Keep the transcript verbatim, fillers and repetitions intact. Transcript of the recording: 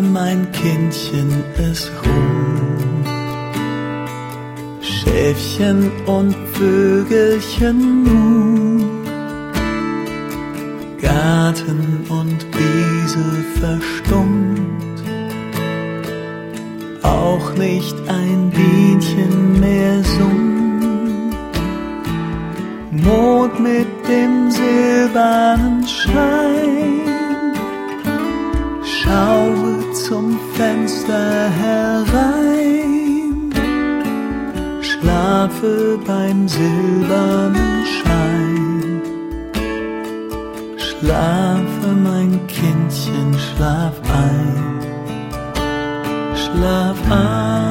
mein Kindchen, es ruht. Schäfchen und Vögelchen nun, Garten und Wiese verstummt, auch nicht ein Bienchen mehr summt. Mond mit dem silbernen Schein, schaue zum Fenster herein, schlafe beim silbernen Schein. Schlafe, mein Kindchen, schlaf ein, schlaf ein.